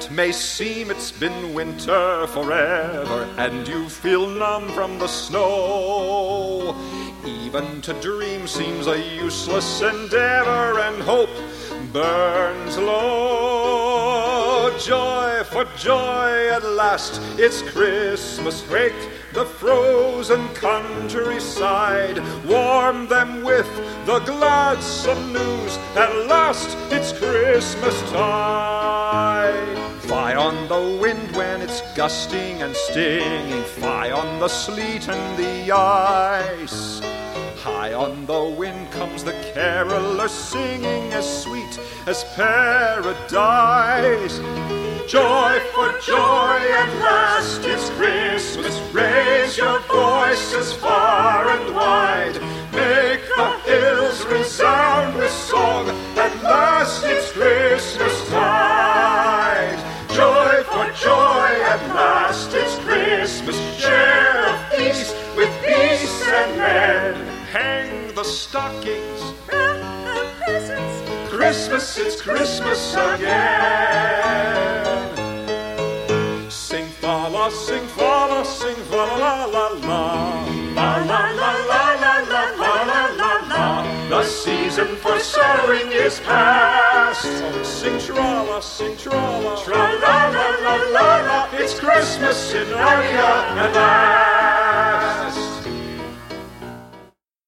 It may seem it's been winter forever, and you feel numb from the snow. Even to dream seems a useless endeavor, and hope burns low. Joy for joy at last, it's Christmas. Wake the frozen countryside, warm them with the gladsome news. At last it's Christmas tide. Fie on the wind when it's gusting and stinging, fie on the sleet and the ice. High on the wind comes the caroller singing, as sweet as paradise. Joy for joy at last, it's Christmas. Raise your voices far and wide, make the hills resound with song. At last it's Christmas tide. Joy for joy at last, it's Christmas. Share a feast with peace and men. Hang the stockings, Christmas, it's Christmas again. Sing fa la, sing fa la, sing fa la la la. La la la la la la la la la la. The season for sowing is past. Sing tra-la, tra-la, tra-la la la la la. It's Christmas in Anya and I.